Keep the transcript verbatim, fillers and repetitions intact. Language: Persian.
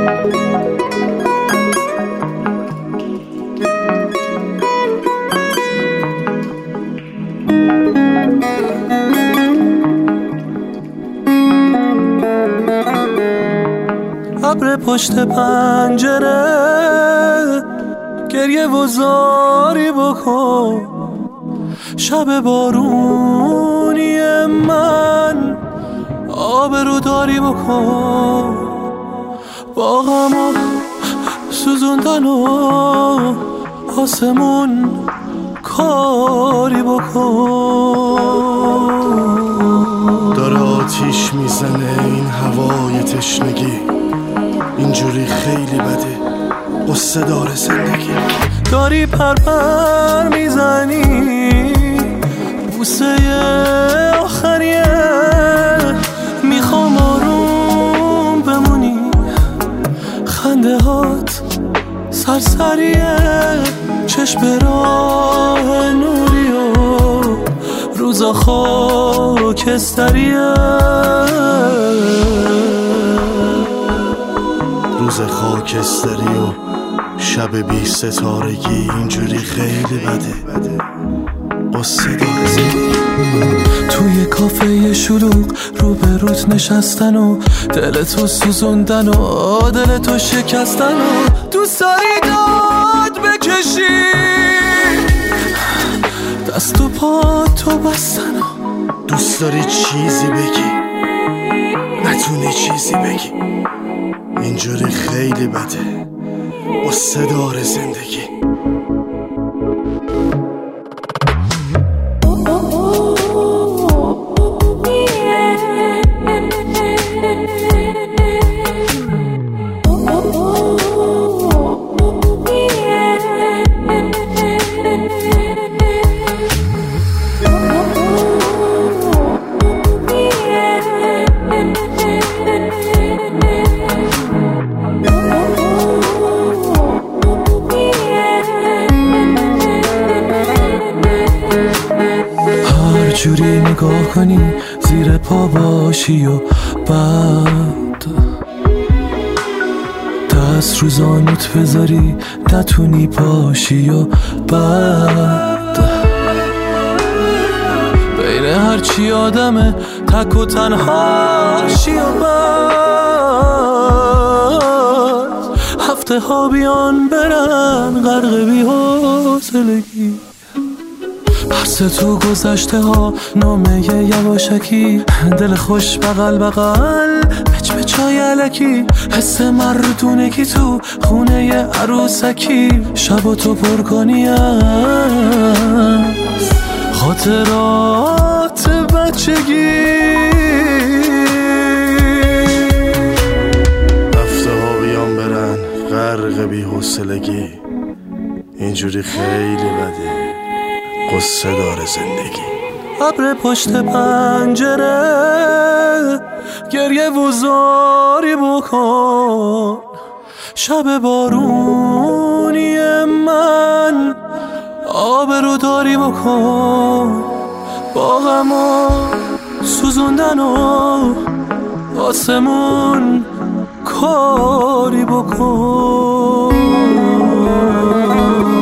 ابر پشت پنجره گریه و زاری بکن، شب بارونی من آبرو داری بکن، با غم و سوزوندن و آسمون کاری بکن. داره آتیش میزنه این هوای تشنگی، اینجوری خیلی بده، قصه داره زندگی. داری پرپر میزنی بوسه آخریه، میخوام آروم بمونی، خنده هات سرسریه، چشم راه نوری و روزا خاکستریه. روز خاکستری و شب بی ستارگی، اینجوری خیلی بده، قصه داره زندگی. توی کافه شلوغ رو به روت نشستن و دلتو سوزوندن و دلتو شکستن و دوست داری داد بکشی، دست و پا تو بستن و دوست داری چیزی بگی نتونی چیزی بگی، اینجوری خیلی بده، قصه داره زندگی. جوری نگاه کنی زیر پا باشی و بعد دست رو زانوت بذاری نتونی پاشی و بعد بین هرچی آدمه تک و تنهاشی و بعد هفته ها بیان برن غرق بی حوصلگی، پرس تو گذشته ها نامه یواشکی، دل خوش بغل بغل بچ به چای علکی، حس مردونگی تو خونه عروسکی، شب تو پر کنی از خاطرات بچگی. هفته ها بیان برن غرق بی حوصلگی، اینجوری خیلی بده، قصه داره زندگی. ابر پشت پنجره گریه و زاری بکن، شب بارونی من آبرو داری بکن، با غم و سوزوندن و آسمون کاری بکن.